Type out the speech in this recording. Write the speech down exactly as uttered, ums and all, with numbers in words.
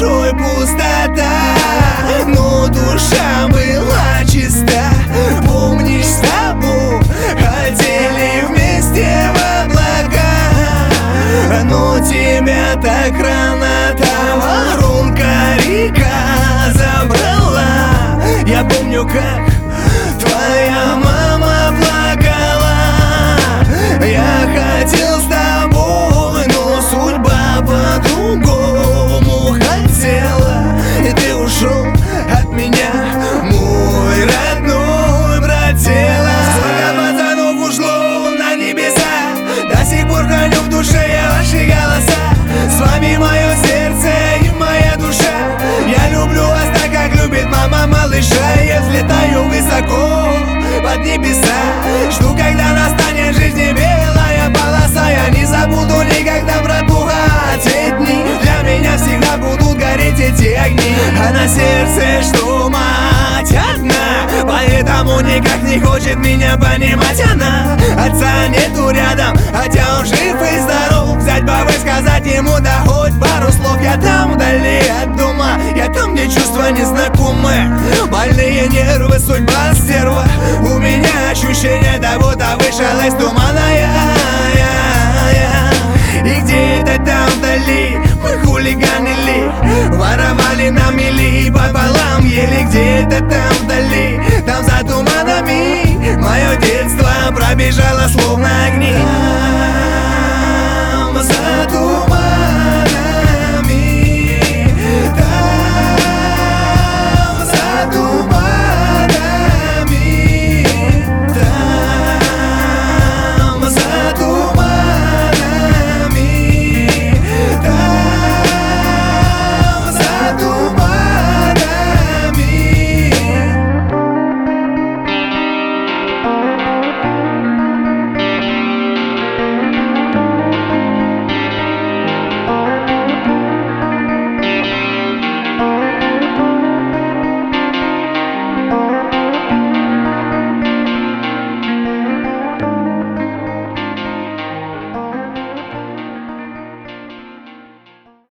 душой пустота, но душа была чиста. Помнишь, с тобой хотели вместе в облака, но тебя так рано та воронка река забрала. Я помню, как твоя мама плакала. Я хотел с тобой, но судьба по-другому хотела, и ты ушел от меня, мой родной братела. Сколько пацанов ушло на небеса, до сих пор храню в душе я ваши голоса. С вами мое сердце и моя душа. Я люблю вас так, как любит мама малыша. Я взлетаю высоко под небеса, жду, когда настанет в жизни белая полоса. Я не забуду никогда, братуха, те дни. Для меня всегда будут гореть эти огни. А на сердце, что мать одна, поэтому никак не хочет меня понимать она. Отца нету рядом, хотя он жив и здоров. Взять бы сказать ему, да хоть пару слов. Я там вдали от дома, я там, где чувства незнакомые. Больные нервы, судьба стерва. У меня ощущение, да будто вышел из тумана я, я, я. И где-то там вдали мы хулиганили, воровали на мели пополам, ели где-то там.